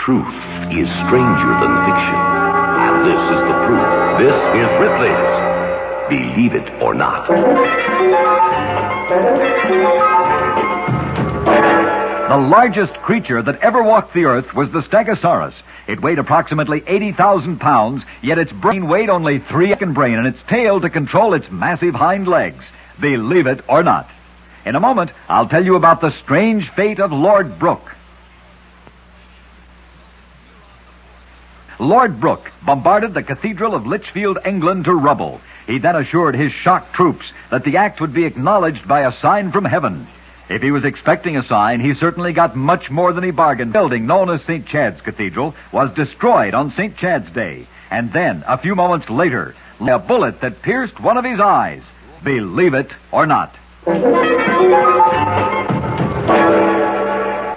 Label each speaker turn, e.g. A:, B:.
A: Truth is stranger than fiction. And this is the proof. This is Ripley's Believe It or Not.
B: The largest creature that ever walked the earth was the Stegosaurus. It weighed approximately 80,000 pounds, yet its brain weighed only 3 brain and its tail to control its massive hind legs. Believe it or not. In a moment, I'll tell you about the strange fate of Lord Brooke. Lord Brooke bombarded the Cathedral of Lichfield, England to rubble. He then assured his shocked troops that the act would be acknowledged by a sign from heaven. If he was expecting a sign, he certainly got much more than he bargained. The building known as St. Chad's Cathedral was destroyed on St. Chad's Day. And then, a few moments later, a bullet that pierced one of his eyes. Believe it or not.